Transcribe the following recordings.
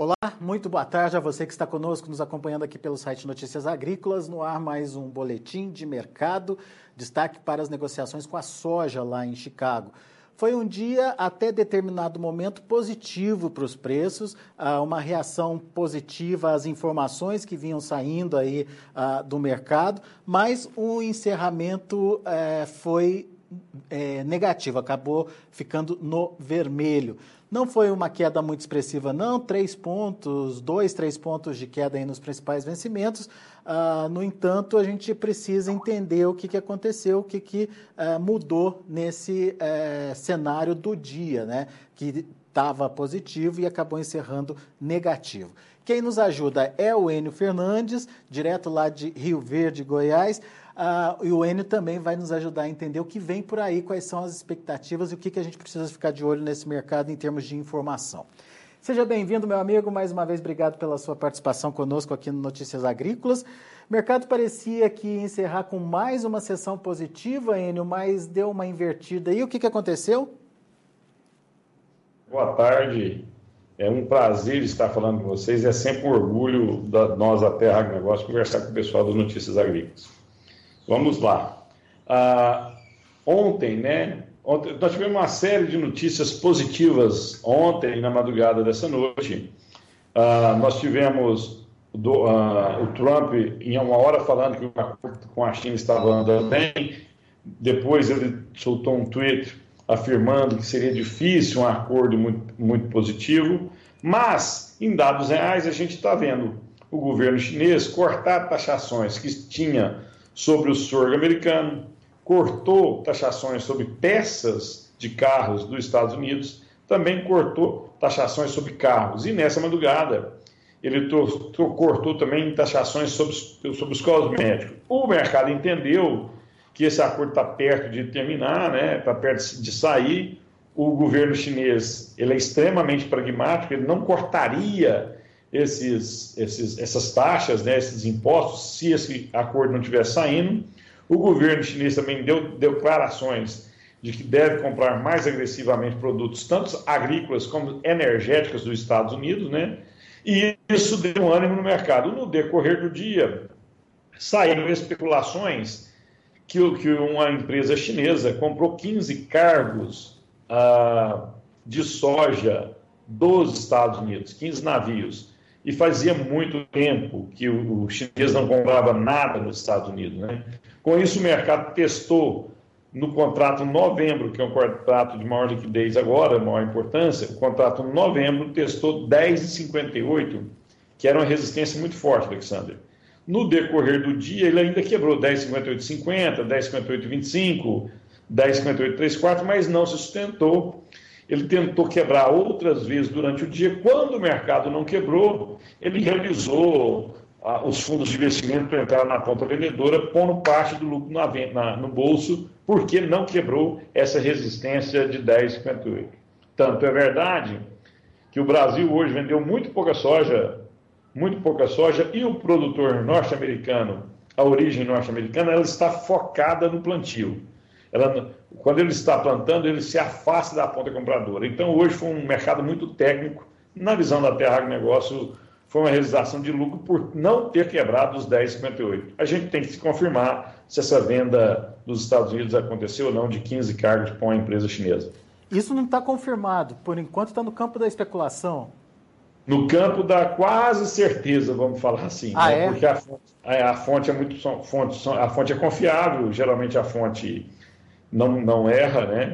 Olá, muito boa tarde a você que está conosco, nos acompanhando aqui pelo site Notícias Agrícolas. No ar, mais um boletim de mercado. Destaque para as negociações com a soja lá em Chicago. Foi um dia, até determinado momento, positivo para os preços, uma reação positiva às informações que vinham saindo aí do mercado, mas o encerramento foi negativo, acabou ficando no vermelho. Não foi uma queda muito expressiva, não, 3 pontos de queda aí nos principais vencimentos. No entanto, a gente precisa entender o que aconteceu, o que mudou nesse cenário do dia, né? Que estava positivo e acabou encerrando negativo. Quem nos ajuda é o Enio Fernandes, direto lá de Rio Verde, Goiás. E o Enio também vai nos ajudar a entender o que vem por aí, quais são as expectativas e o que a gente precisa ficar de olho nesse mercado em termos de informação. Seja bem-vindo, meu amigo. Mais uma vez, obrigado pela sua participação conosco aqui no Notícias Agrícolas. O mercado parecia que ia encerrar com mais uma sessão positiva, Enio, mas deu uma invertida. E o que aconteceu? Boa tarde. É um prazer estar falando com vocês. É sempre um orgulho nós da Terra Agronegócio conversar com o pessoal do Notícias Agrícolas. Vamos lá. Ontem nós tivemos uma série de notícias positivas ontem, na madrugada dessa noite. Nós tivemos o Trump, em uma hora, falando que o acordo com a China estava andando bem. Depois ele soltou um tweet afirmando que seria difícil um acordo muito, muito positivo. Mas, em dados reais, a gente está vendo o governo chinês cortar taxações que tinha sobre o sorgo americano, cortou taxações sobre peças de carros dos Estados Unidos, também cortou taxações sobre carros. E nessa madrugada, ele cortou também taxações sobre os cosméticos. O mercado entendeu que esse acordo está perto de terminar, né? Está perto de sair. O governo chinês ele é extremamente pragmático, ele não cortaria essas taxas, né, esses impostos, se esse acordo não estiver saindo. O governo chinês também deu declarações de que deve comprar mais agressivamente produtos, tanto agrícolas como energéticos dos Estados Unidos, né? E isso deu um ânimo no mercado. No decorrer do dia, saíram especulações que uma empresa chinesa comprou 15 cargos de soja dos Estados Unidos, 15 navios. E fazia muito tempo que o chinês não comprava nada nos Estados Unidos, né? Com isso, o mercado testou no contrato novembro, que é um contrato de maior liquidez agora, maior importância, o contrato novembro testou 10,58, que era uma resistência muito forte, Alexander. No decorrer do dia, ele ainda quebrou 10,58,50, 10,58,25, 10,58,34, mas não se sustentou. Ele tentou quebrar outras vezes durante o dia. Quando o mercado não quebrou, ele realizou os fundos de investimento para entrar na ponta vendedora, pondo parte do lucro no bolso, porque não quebrou essa resistência de 10,58. Tanto é verdade que o Brasil hoje vendeu muito pouca soja, e o produtor norte-americano, a origem norte-americana, ela está focada no plantio. Quando ele está plantando, ele se afasta da ponta compradora. Então, hoje foi um mercado muito técnico. Na visão da Terra Agronegócio, foi uma realização de lucro por não ter quebrado os 10,58. A gente tem que se confirmar se essa venda dos Estados Unidos aconteceu ou não, de 15 cargos para uma empresa chinesa. Isso não está confirmado. Por enquanto, está no campo da especulação. No campo da quase certeza, vamos falar assim. Né? É? Porque a fonte é confiável, geralmente a fonte não erra, né?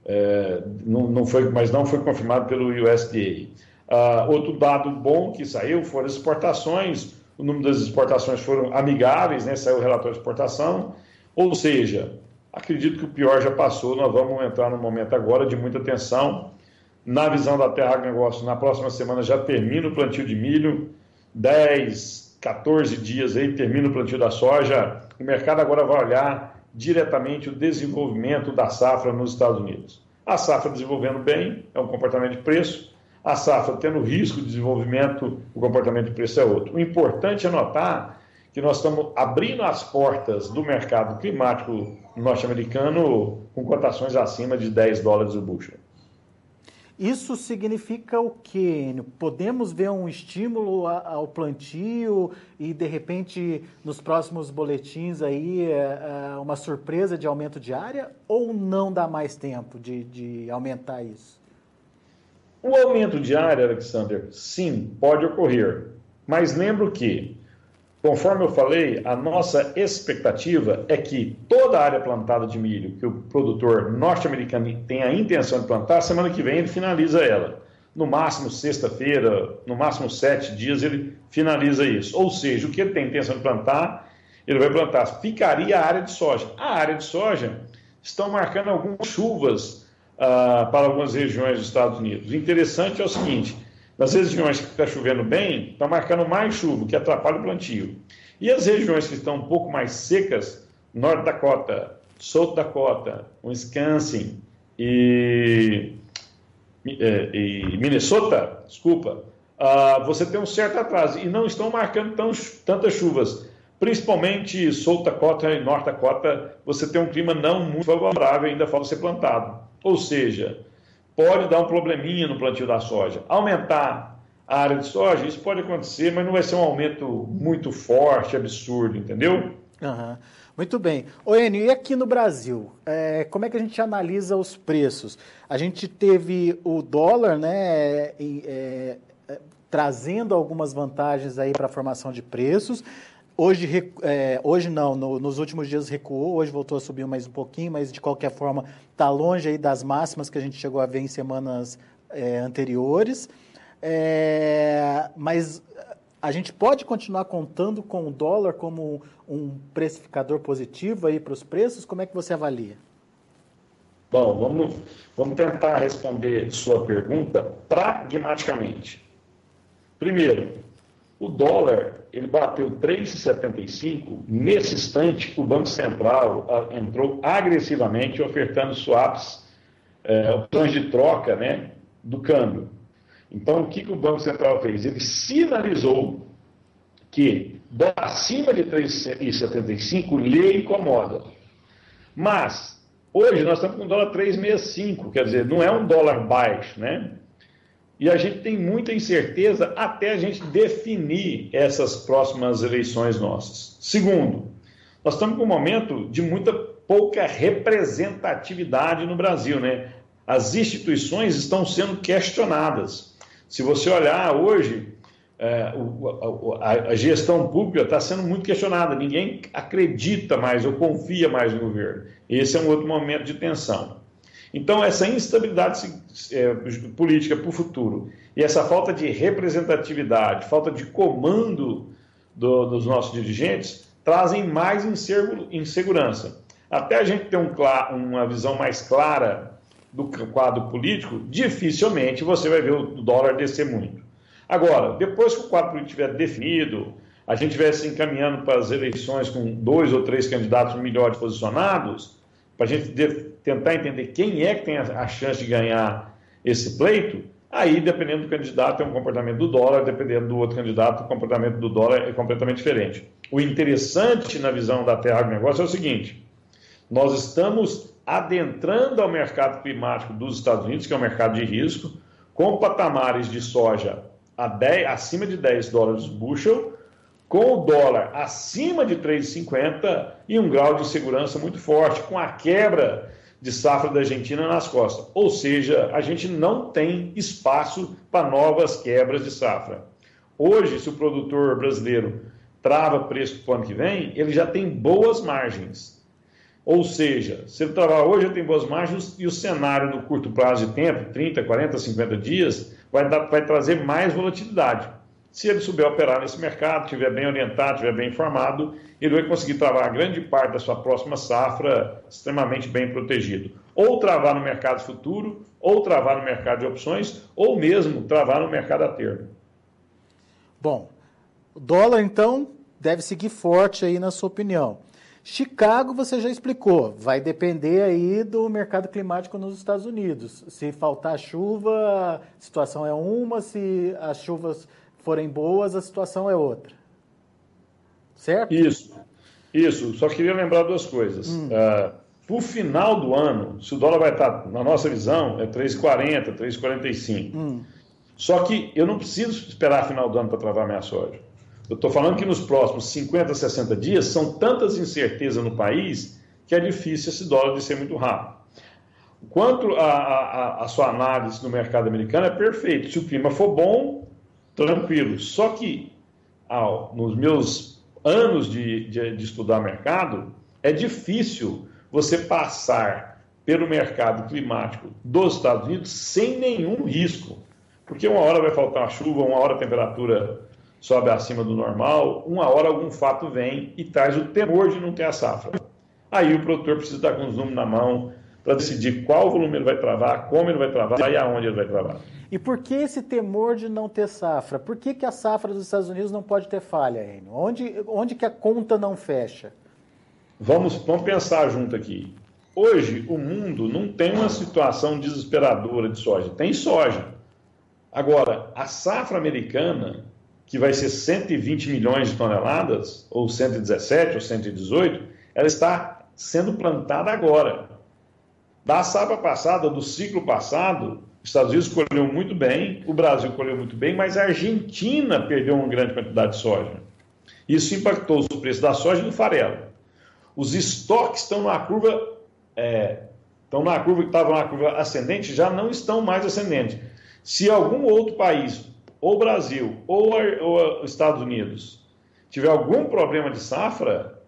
Mas não foi confirmado pelo USDA. Outro dado bom que saiu foram as exportações. O número das exportações foram amigáveis, né? Saiu o relatório de exportação. Ou seja, acredito que o pior já passou. Nós vamos entrar num momento agora de muita tensão. Na visão da Terra Agronegócio, na próxima semana já termina o plantio de milho. 10, 14 dias aí termina o plantio da soja. O mercado agora vai olhar diretamente o desenvolvimento da safra nos Estados Unidos. A safra desenvolvendo bem é um comportamento de preço, a safra tendo risco de desenvolvimento, o comportamento de preço é outro. O importante é notar que nós estamos abrindo as portas do mercado climático norte-americano com cotações acima de $10 o bushel. Isso significa o quê, Enio? Podemos ver um estímulo ao plantio e, de repente, nos próximos boletins aí, uma surpresa de aumento de área, ou não dá mais tempo de aumentar isso? O aumento de área, Alexander, sim, pode ocorrer. Mas lembro que, conforme eu falei, a nossa expectativa é que toda a área plantada de milho que o produtor norte-americano tem a intenção de plantar, semana que vem ele finaliza ela. No máximo sexta-feira, no máximo 7 dias ele finaliza isso. Ou seja, o que ele tem intenção de plantar, ele vai plantar. Ficaria a área de soja. A área de soja estão marcando algumas chuvas para algumas regiões dos Estados Unidos. O interessante é o seguinte: nas regiões que está chovendo bem, está marcando mais chuva, que atrapalha o plantio. E as regiões que estão um pouco mais secas, North Dakota, South Dakota, Wisconsin e Minnesota, você tem um certo atraso e não estão marcando tantas chuvas. Principalmente South Dakota e North Dakota, você tem um clima não muito favorável e ainda falta ser plantado. Ou seja, pode dar um probleminha no plantio da soja. Aumentar a área de soja, isso pode acontecer, mas não vai ser um aumento muito forte, absurdo, entendeu? Uhum. Muito bem. Ô Enio, e aqui no Brasil, como é que a gente analisa os preços? A gente teve o dólar, né, trazendo algumas vantagens aí para a formação de preços. Hoje não, nos últimos dias recuou, hoje voltou a subir mais um pouquinho, mas de qualquer forma está longe aí das máximas que a gente chegou a ver em semanas anteriores. Mas a gente pode continuar contando com o dólar como um precificador positivo aí para os preços? Como é que você avalia? Bom, vamos tentar responder sua pergunta pragmaticamente. Primeiro, o dólar ele bateu 3,75. Nesse instante, o Banco Central entrou agressivamente ofertando swaps, opções de troca, né, do câmbio. Então, o que o Banco Central fez? Ele sinalizou que acima de 3,75 lhe incomoda. Mas, hoje, nós estamos com o dólar 3,65, quer dizer, não é um dólar baixo, né? E a gente tem muita incerteza até a gente definir essas próximas eleições nossas. Segundo, nós estamos com um momento de muita pouca representatividade no Brasil, né? As instituições estão sendo questionadas. Se você olhar hoje, a gestão pública está sendo muito questionada. Ninguém acredita mais ou confia mais no governo. Esse é um outro momento de tensão. Então, essa instabilidade política para o futuro e essa falta de representatividade, falta de comando dos nossos dirigentes, trazem mais insegurança. Até a gente ter uma visão mais clara do quadro político, dificilmente você vai ver o dólar descer muito. Agora, depois que o quadro político estiver definido, a gente estiver se encaminhando para as eleições com 2 ou 3 candidatos melhores posicionados, para a gente tentar entender quem é que tem a chance de ganhar esse pleito, aí, dependendo do candidato, tem um comportamento do dólar, dependendo do outro candidato, o comportamento do dólar é completamente diferente. O interessante na visão da Terra Agronegócio é o seguinte: nós estamos adentrando ao mercado climático dos Estados Unidos, que é um mercado de risco, com patamares de soja acima de $10 bushel, com o dólar acima de 3,50 e um grau de insegurança muito forte, com a quebra de safra da Argentina nas costas. Ou seja, a gente não tem espaço para novas quebras de safra. Hoje, se o produtor brasileiro trava preço para o ano que vem, ele já tem boas margens. Ou seja, se ele travar hoje, ele tem boas margens e o cenário no curto prazo de tempo, 30, 40, 50 dias, vai trazer mais volatilidade. Se ele souber operar nesse mercado, estiver bem orientado, estiver bem informado, ele vai conseguir travar grande parte da sua próxima safra extremamente bem protegido. Ou travar no mercado futuro, ou travar no mercado de opções, ou mesmo travar no mercado a termo. Bom, o dólar, então, deve seguir forte aí na sua opinião. Chicago, você já explicou, vai depender aí do mercado climático nos Estados Unidos. Se faltar chuva, a situação é uma, se as chuvas forem boas, a situação é outra. Certo? Isso. Só queria lembrar duas coisas. para o final do ano, se o dólar vai estar, na nossa visão, é 3,40, 3,45. Só que eu não preciso esperar final do ano para travar minha soja. Eu estou falando que nos próximos 50, 60 dias são tantas incertezas no país que é difícil esse dólar descer muito rápido. Quanto a sua análise no mercado americano é perfeito. Se o clima for bom, tranquilo. Só que nos meus anos de estudar mercado, é difícil você passar pelo mercado climático dos Estados Unidos sem nenhum risco. Porque uma hora vai faltar uma chuva, uma hora a temperatura sobe acima do normal, uma hora algum fato vem e traz o temor de não ter a safra. Aí o produtor precisa estar com os números na mão para decidir qual volume ele vai travar, como ele vai travar e aonde ele vai travar. E por que esse temor de não ter safra? Por que a safra dos Estados Unidos não pode ter falha, Enio? Onde que a conta não fecha? Vamos pensar junto aqui. Hoje, o mundo não tem uma situação desesperadora de soja. Tem soja. Agora, a safra americana, que vai ser 120 milhões de toneladas, ou 117, ou 118, ela está sendo plantada agora. Da safra passada, do ciclo passado, os Estados Unidos colheu muito bem, o Brasil colheu muito bem, mas a Argentina perdeu uma grande quantidade de soja. Isso impactou os preços da soja e do farelo. Os estoques estão na curva, que estavam na curva ascendente, já não estão mais ascendentes. Se algum outro país, ou Brasil, ou Estados Unidos, tiver algum problema de safra,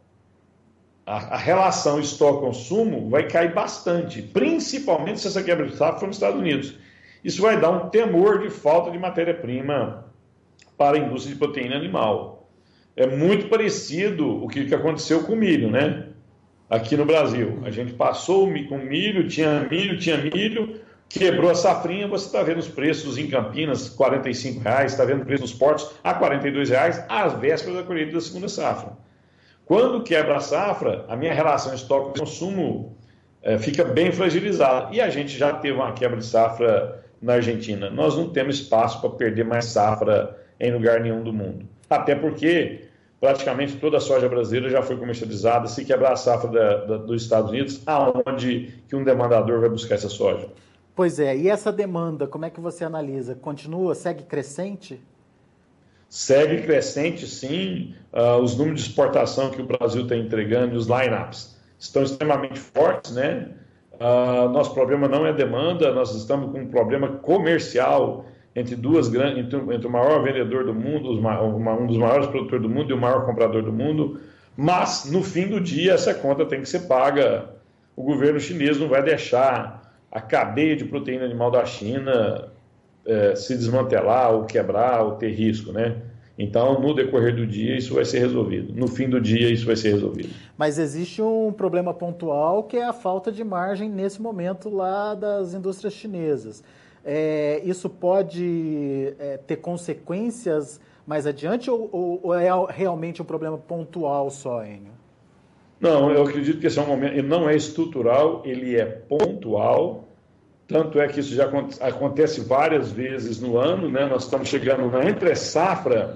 a relação estoque-consumo vai cair bastante, principalmente se essa quebra de safra for nos Estados Unidos. Isso vai dar um temor de falta de matéria-prima para a indústria de proteína animal. É muito parecido o que aconteceu com o milho, né? Aqui no Brasil. A gente passou com milho, tinha milho, quebrou a safrinha, você está vendo os preços em Campinas, R$ 45, está vendo o preço nos portos a R$ 42, às vésperas da colheita da segunda safra. Quando quebra a safra, a minha relação estoque-consumo fica bem fragilizada. E a gente já teve uma quebra de safra na Argentina. Nós não temos espaço para perder mais safra em lugar nenhum do mundo. Até porque praticamente toda a soja brasileira já foi comercializada. Se quebrar a safra dos Estados Unidos, aonde que um demandador vai buscar essa soja? Pois é, e essa demanda, como é que você analisa? Segue crescente? Segue crescente, sim. Os números de exportação que o Brasil está entregando, os line-ups, estão extremamente fortes, né? Nosso problema não é demanda, nós estamos com um problema comercial entre o maior vendedor do mundo, um dos maiores produtores do mundo e o maior comprador do mundo, mas no fim do dia essa conta tem que ser paga. O governo chinês não vai deixar a cadeia de proteína animal da China se desmantelar ou quebrar ou ter risco, né? Então, no decorrer do dia, isso vai ser resolvido. No fim do dia, isso vai ser resolvido. Mas existe um problema pontual que é a falta de margem nesse momento lá das indústrias chinesas. Isso pode ter consequências mais adiante ou é realmente um problema pontual só, Enio? Não, eu acredito que esse é um momento, ele não é estrutural, ele é pontual. Tanto é que isso já acontece várias vezes no ano, né? Nós estamos chegando na entre-safra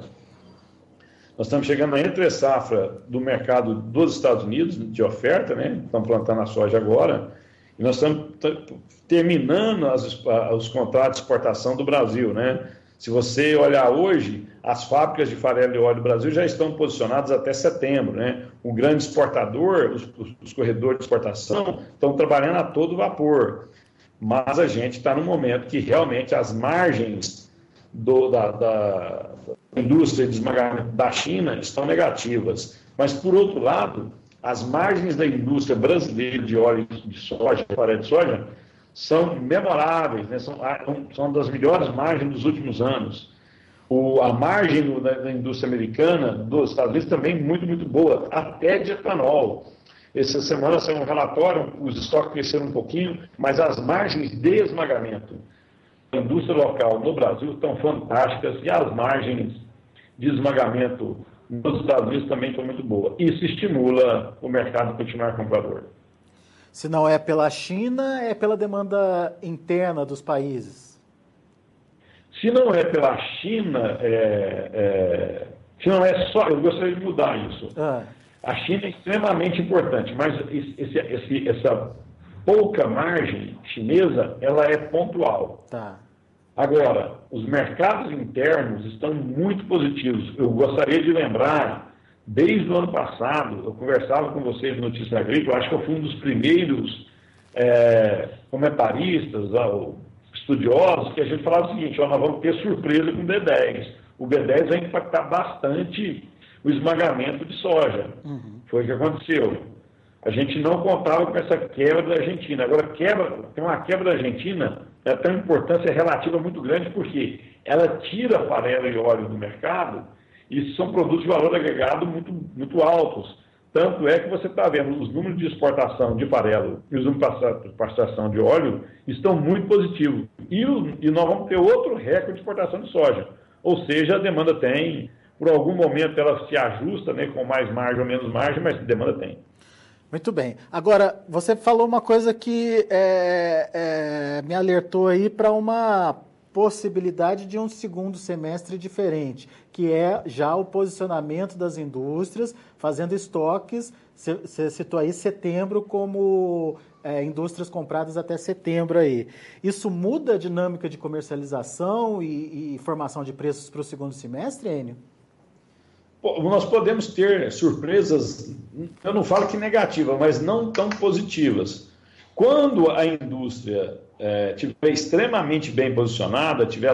do mercado dos Estados Unidos, de oferta, né? Estamos plantando a soja agora, e nós estamos terminando os contratos de exportação do Brasil, né? Se você olhar hoje, as fábricas de farelo e óleo do Brasil já estão posicionadas até setembro, né? O grande exportador, os corredores de exportação, estão trabalhando a todo vapor. Mas a gente está num momento que realmente as margens da indústria de esmagamento da China estão negativas. Mas, por outro lado, as margens da indústria brasileira de óleo de soja, farelo de soja, são memoráveis, né? São das melhores margens dos últimos anos. A margem da indústria americana, dos Estados Unidos, também muito, muito boa, até de etanol. Essa semana saiu um relatório, os estoques cresceram um pouquinho, mas as margens de esmagamento da indústria local no Brasil estão fantásticas e as margens de esmagamento nos Estados Unidos também estão muito boas. Isso estimula o mercado a continuar comprador. Se não é pela China, é pela demanda interna dos países? Se não é pela China, se não é só... Eu gostaria de mudar isso. A China é extremamente importante, mas essa pouca margem chinesa, ela é pontual. Tá. Agora, os mercados internos estão muito positivos. Eu gostaria de lembrar, desde o ano passado, eu conversava com vocês no Notícia Agrícola, acho que eu fui um dos primeiros comentaristas, estudiosos, que a gente falava o seguinte, nós vamos ter surpresa com o B10. O B10 vai impactar bastante o esmagamento de soja. Uhum. Foi o que aconteceu. A gente não contava com essa quebra da Argentina. Agora, tem uma quebra da Argentina, ela tem uma importância relativa muito grande, porque ela tira farelo e óleo do mercado, e são produtos de valor agregado muito, muito altos. Tanto é que você está vendo os números de exportação de farelo e os números de exportação de óleo estão muito positivos. E nós vamos ter outro recorde de exportação de soja. Ou seja, a demanda tem, por algum momento ela se ajusta, né, com mais margem ou menos margem, mas a demanda tem. Muito bem. Agora, você falou uma coisa que me alertou aí para uma possibilidade de um segundo semestre diferente, que é já o posicionamento das indústrias, fazendo estoques. Você citou aí setembro como indústrias compradas até setembro aí. Isso muda a dinâmica de comercialização e formação de preços para o segundo semestre, Enio? Nós podemos ter surpresas, eu não falo que negativas, mas não tão positivas. Quando a indústria estiver extremamente bem posicionada, tiver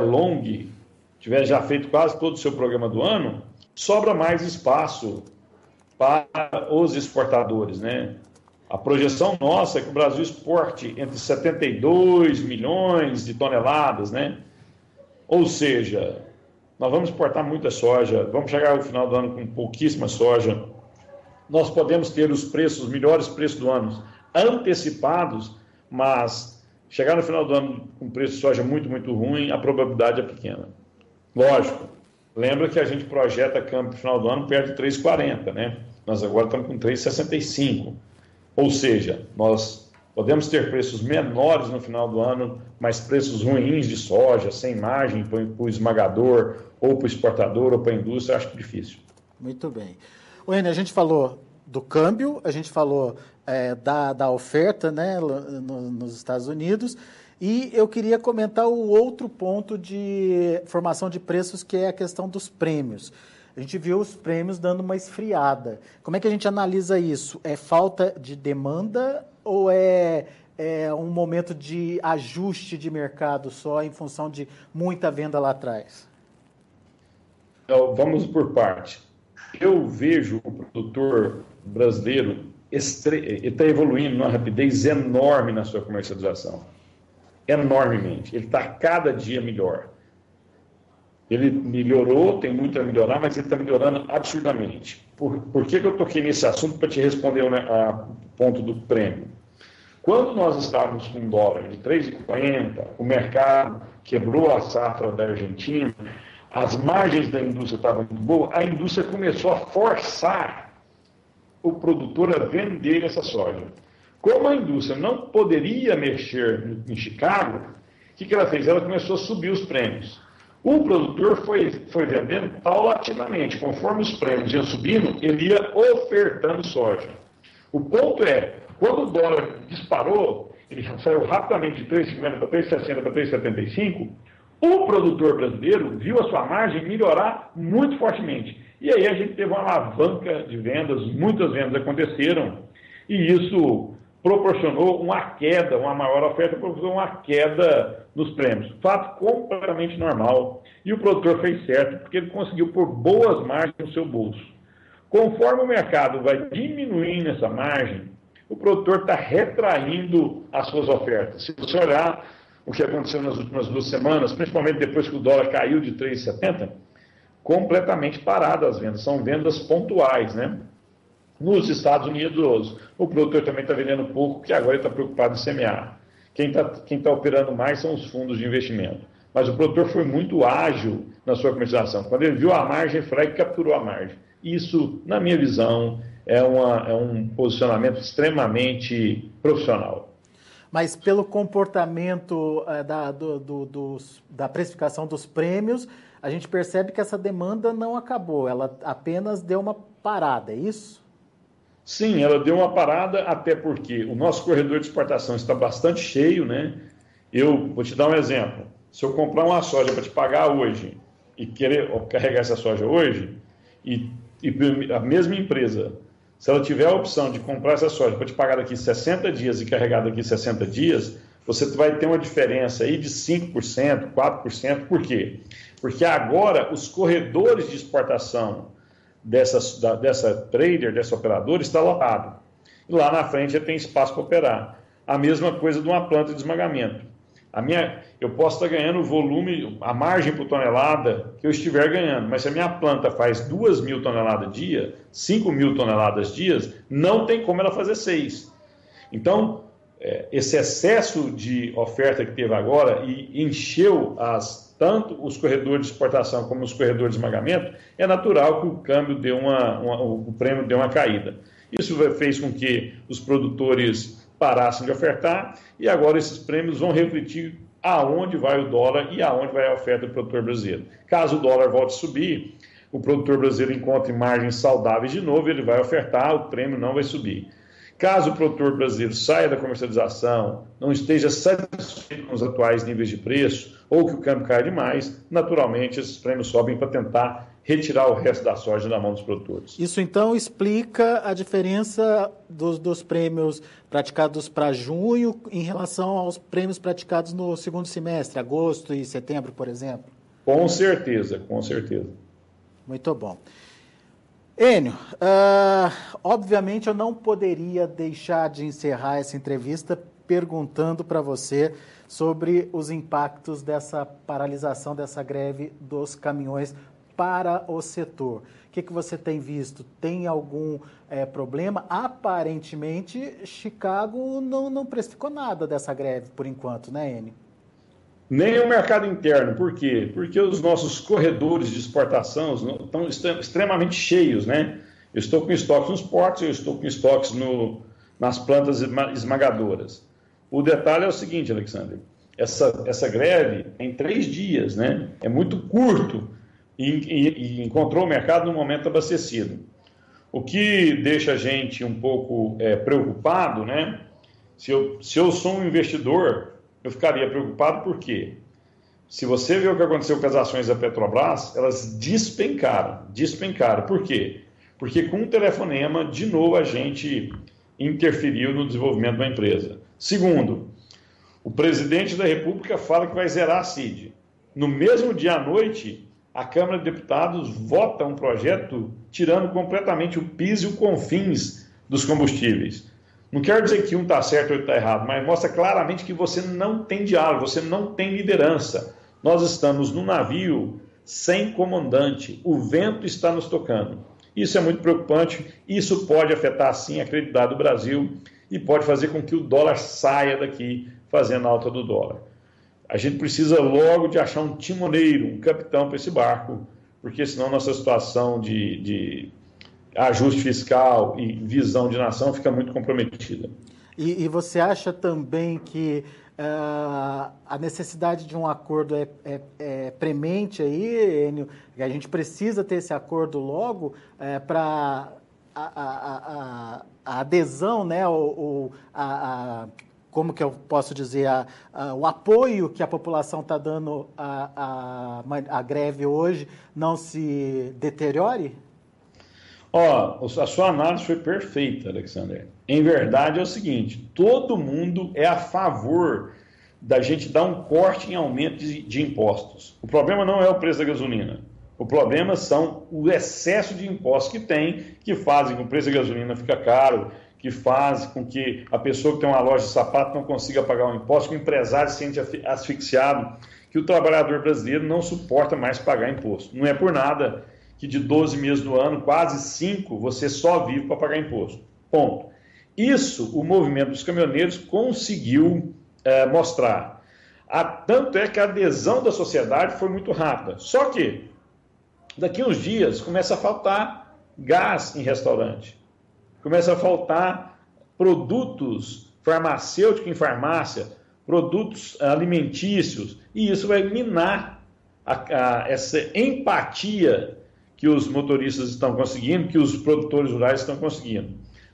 já feito quase todo o seu programa do ano, sobra mais espaço para os exportadores, né? A projeção nossa é que o Brasil exporte entre 72 milhões de toneladas, né? Ou seja, nós vamos exportar muita soja, vamos chegar ao final do ano com pouquíssima soja. Nós podemos ter os melhores preços do ano antecipados, mas chegar no final do ano com preço de soja muito, muito ruim, a probabilidade é pequena. Lógico, lembra que a gente projeta câmbio no final do ano perto de 3,40, né? Nós agora estamos com 3,65. Ou seja, nós podemos ter preços menores no final do ano, mas preços ruins de soja, sem margem para o esmagador, ou para o exportador, ou para a indústria, acho difícil. Muito bem. Enio, a gente falou do câmbio, a gente falou da oferta, né, nos Estados Unidos, e eu queria comentar o outro ponto de formação de preços, que é a questão dos prêmios. A gente viu os prêmios dando uma esfriada. Como é que a gente analisa isso? É falta de demanda ou é um momento de ajuste de mercado só em função de muita venda lá atrás? Então, vamos por parte. Eu vejo o produtor brasileiro está evoluindo numa rapidez enorme na sua comercialização. Enormemente. Ele está cada dia melhor. Ele melhorou, tem muito a melhorar, mas ele está melhorando absurdamente. Por que eu toquei nesse assunto para te responder a ponto do prêmio? Quando nós estávamos com um dólar de 3,40, o mercado quebrou a safra da Argentina, as margens da indústria estavam muito boas, a indústria começou a forçar o produtor a vender essa soja. Como a indústria não poderia mexer em Chicago, o que ela fez? Ela começou a subir os prêmios. O produtor foi vendendo paulatinamente. Conforme os prêmios iam subindo, ele ia ofertando soja. O ponto é, quando o dólar disparou, ele saiu rapidamente de 3,50 para 3,60 para 3,75, o produtor brasileiro viu a sua margem melhorar muito fortemente. E aí a gente teve uma alavanca de vendas, muitas vendas aconteceram, e isso proporcionou uma queda, uma maior oferta, proporcionou uma queda nos prêmios. Fato completamente normal. E o produtor fez certo, porque ele conseguiu pôr boas margens no seu bolso. Conforme o mercado vai diminuindo essa margem, o produtor está retraindo as suas ofertas. Se você olhar o que aconteceu nas últimas 2 semanas, principalmente depois que o dólar caiu de 3,70, completamente paradas as vendas. São vendas pontuais, né? Nos Estados Unidos, o produtor também está vendendo pouco, porque agora ele está preocupado em semear. Quem tá operando mais são os fundos de investimento. Mas o produtor foi muito ágil na sua comercialização. Quando ele viu a margem, ele foi lá e capturou a margem. Isso, na minha visão, é um posicionamento extremamente profissional. Mas pelo comportamento da precificação dos prêmios, a gente percebe que essa demanda não acabou, ela apenas deu uma parada, é isso? Sim, ela deu uma parada, até porque o nosso corredor de exportação está bastante cheio, né? Eu vou te dar um exemplo. Se eu comprar uma soja para te pagar hoje e querer carregar essa soja hoje, e a mesma empresa, se ela tiver a opção de comprar essa soja para te pagar daqui 60 dias e carregar daqui 60 dias, você vai ter uma diferença aí de 5%, 4%. Por quê? Porque agora os corredores de exportação dessa trader, dessa operadora, está lotado. E lá na frente já tem espaço para operar. A mesma coisa de uma planta de esmagamento. Eu posso estar ganhando o volume, a margem por tonelada que eu estiver ganhando, mas se a minha planta faz 2.000 toneladas dia, 5.000 toneladas dias, não tem como ela fazer 6. Então, esse excesso de oferta que teve agora e encheu tanto os corredores de exportação como os corredores de esmagamento, é natural que o câmbio o prêmio deu uma caída. Isso fez com que os produtores parassem de ofertar e agora esses prêmios vão refletir aonde vai o dólar e aonde vai a oferta do produtor brasileiro. Caso o dólar volte a subir, o produtor brasileiro encontre margens saudáveis de novo, ele vai ofertar, o prêmio não vai subir. Caso o produtor brasileiro saia da comercialização, não esteja satisfeito com os atuais níveis de preço, ou que o câmbio caia demais, naturalmente esses prêmios sobem para tentar retirar o resto da soja da mão dos produtores. Isso então explica a diferença dos prêmios praticados para junho em relação aos prêmios praticados no segundo semestre, agosto e setembro, por exemplo? Com certeza, com certeza. Muito bom. Enio, obviamente eu não poderia deixar de encerrar essa entrevista perguntando para você sobre os impactos dessa paralisação, dessa greve dos caminhões para o setor. O que você tem visto? Tem algum problema? Aparentemente, Chicago não precificou nada dessa greve por enquanto, né, Enio? Nem o mercado interno. Por quê? Porque os nossos corredores de exportação estão extremamente cheios, né? Eu estou com estoques nos portos, eu estou com estoques nas plantas esmagadoras. O detalhe é o seguinte, Alexandre, essa greve em 3 dias, né? É muito curto e encontrou o mercado no momento abastecido. O que deixa a gente um pouco preocupado, né? Se eu sou um investidor, eu ficaria preocupado porque, se você vê o que aconteceu com as ações da Petrobras, elas despencaram. Por quê? Porque com um telefonema, de novo, a gente interferiu no desenvolvimento da empresa. Segundo, o presidente da República fala que vai zerar a CID. No mesmo dia à noite, a Câmara de Deputados vota um projeto tirando completamente o PIS e o CONFINS dos combustíveis. Não quero dizer que um está certo ou está errado, mas mostra claramente que você não tem diálogo, você não tem liderança. Nós estamos num navio sem comandante, o vento está nos tocando. Isso é muito preocupante, isso pode afetar, sim, a credibilidade do Brasil e pode fazer com que o dólar saia daqui, fazendo a alta do dólar. A gente precisa logo de achar um timoneiro, um capitão para esse barco, porque senão nossa situação de ajuste fiscal e visão de nação fica muito comprometida. E você acha também que a necessidade de um acordo é premente aí, Enio? A gente precisa ter esse acordo logo para a adesão, né, como que eu posso dizer, o apoio que a população está dando à greve hoje não se deteriore? A sua análise foi perfeita, Alexander. Em verdade é o seguinte, todo mundo é a favor da gente dar um corte em aumento de impostos. O problema não é o preço da gasolina. O problema são o excesso de impostos que fazem com que o preço da gasolina fique caro, que faz com que a pessoa que tem uma loja de sapato não consiga pagar o imposto, que o empresário se sente asfixiado, que o trabalhador brasileiro não suporta mais pagar imposto. Não é por nada que de 12 meses do ano, quase 5, você só vive para pagar imposto. Ponto. Isso o movimento dos caminhoneiros conseguiu mostrar. Tanto é que a adesão da sociedade foi muito rápida. Só que, daqui a uns dias, começa a faltar gás em restaurante. Começa a faltar produtos farmacêuticos em farmácia, produtos alimentícios, e isso vai minar essa empatia que os motoristas estão conseguindo, que os produtores rurais estão conseguindo.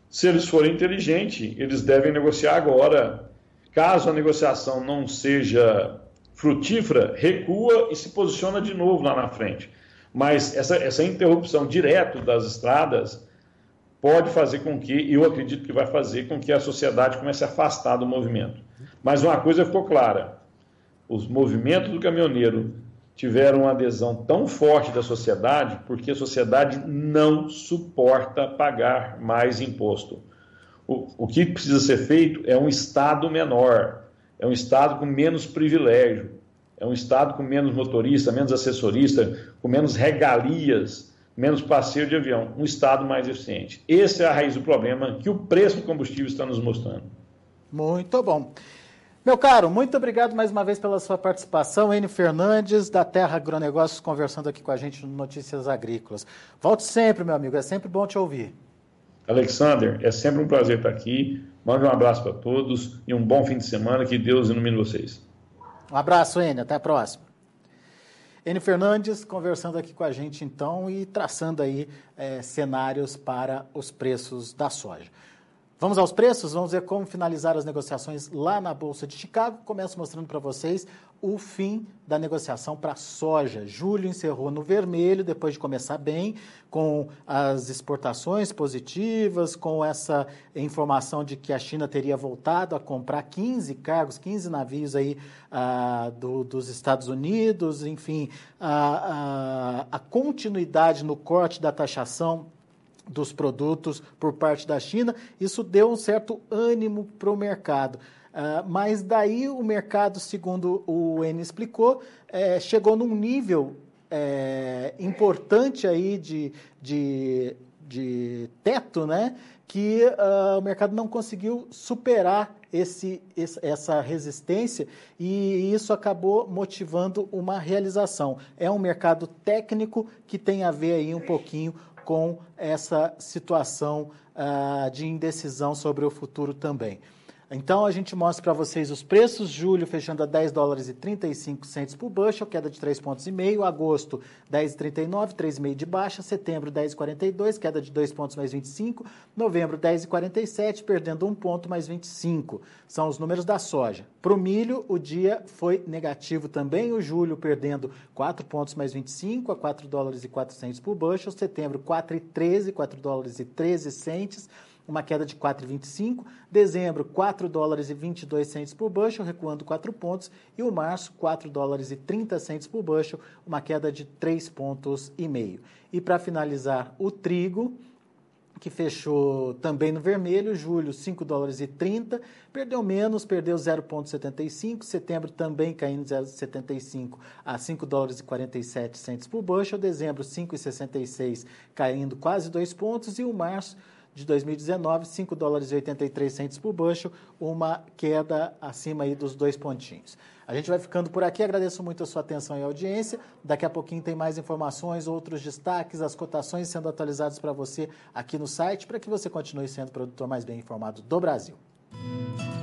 Se eles forem inteligentes, eles devem negociar agora. Caso a negociação não seja frutífera, recua e se posiciona de novo lá na frente. Mas essa interrupção direto das estradas pode fazer com que, eu acredito que vai fazer com que a sociedade comece a afastar do movimento. Mas uma coisa ficou clara, os movimentos do caminhoneiro tiveram uma adesão tão forte da sociedade porque a sociedade não suporta pagar mais imposto. O que precisa ser feito é um Estado menor, é um Estado com menos privilégio, é um Estado com menos motorista, menos assessorista, com menos regalias, menos passeio de avião, um Estado mais eficiente. Essa é a raiz do problema que o preço do combustível está nos mostrando. Muito bom. Meu caro, muito obrigado mais uma vez pela sua participação. Enio Fernandes, da Terra Agronegócios, conversando aqui com a gente no Notícias Agrícolas. Volte sempre, meu amigo, é sempre bom te ouvir. Alexander, é sempre um prazer estar aqui. Mande um abraço para todos e um bom fim de semana. Que Deus ilumine vocês. Um abraço, Enio. Até a próxima. Enio Fernandes conversando aqui com a gente, então, e traçando aí cenários para os preços da soja. Vamos aos preços? Vamos ver como finalizar as negociações lá na Bolsa de Chicago. Começo mostrando para vocês o fim da negociação para soja. Julho encerrou no vermelho, depois de começar bem, com as exportações positivas, com essa informação de que a China teria voltado a comprar 15 cargos, 15 navios aí dos Estados Unidos, enfim, a continuidade no corte da taxação dos produtos por parte da China. Isso deu um certo ânimo para o mercado. Mas daí o mercado, segundo o Enio explicou, chegou num nível importante aí de teto, né, que o mercado não conseguiu superar essa resistência e isso acabou motivando uma realização. É um mercado técnico que tem a ver aí um pouquinho com essa situação de indecisão sobre o futuro também. Então, a gente mostra para vocês os preços. Julho fechando a $10,35 por bushel, queda de 3,5 pontos. Agosto, 10,39, 3,5 de baixa. Setembro, 10,42, queda de 2 pontos mais 25. Novembro, 10,47, perdendo 1 ponto mais 25. São os números da soja. Para o milho, o dia foi negativo também. O julho perdendo 4 pontos mais 25 a $4,04 por bushel. Setembro, 4,13, $4,13. Uma queda de 4,25. Dezembro, $4,22 por bushel, recuando 4 pontos. E o março, $4,30 por bushel, uma queda de 3,5 pontos. E para finalizar, o trigo, que fechou também no vermelho, julho, $5,30, perdeu menos, perdeu 0,75. Setembro também caindo 0,75 a $5,47 por bushel. Dezembro, 5,66, caindo quase 2 pontos. E o março de 2019, $5,83 por bushel, uma queda acima aí dos 2 pontinhos. A gente vai ficando por aqui, agradeço muito a sua atenção e audiência. Daqui a pouquinho tem mais informações, outros destaques, as cotações sendo atualizadas para você aqui no site, para que você continue sendo o produtor mais bem informado do Brasil.